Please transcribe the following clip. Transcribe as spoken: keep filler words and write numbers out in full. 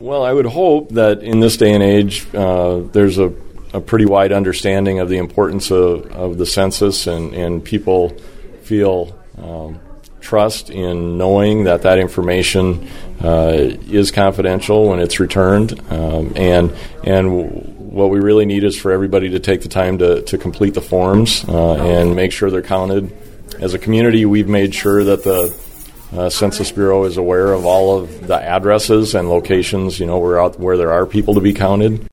Well, I would hope that in this day and age, uh, there's a, a pretty wide understanding of the importance of, of the census, and, and people feel um, trust in knowing that that information uh, is confidential when it's returned. Um, and and what we really need is for everybody to take the time to, to complete the forms uh, and make sure they're counted. As a community, we've made sure that the Uh, Census Bureau is aware of all of the addresses and locations, you know, where out where there are people to be counted.